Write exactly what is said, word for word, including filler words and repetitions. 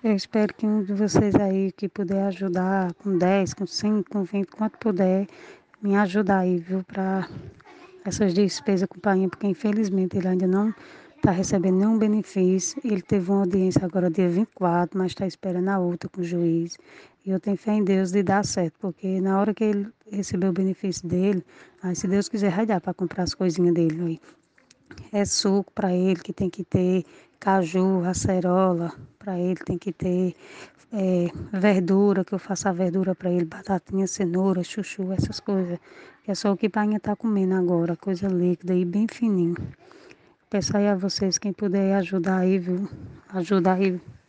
Eu espero que um de vocês aí que puder ajudar com dez, com cinco, com vinte, quanto puder, me ajudar aí, viu, para essas despesas com o pai, porque infelizmente ele ainda não está recebendo nenhum benefício. Ele teve uma audiência agora dia vinte e quatro, mas está esperando a outra com o juiz. E eu tenho fé em Deus de dar certo, porque na hora que ele receber o benefício dele, aí se Deus quiser vai dar para comprar as coisinhas dele aí. É suco para ele que tem que ter, caju, acerola, para ele tem que ter é, verdura, que eu faço a verdura para ele, batatinha, cenoura, chuchu, essas coisas. Que é só o que a Painha tá comendo agora, coisa líquida e bem fininho. Peço aí a vocês, quem puder ajudar aí, viu? Ajudar aí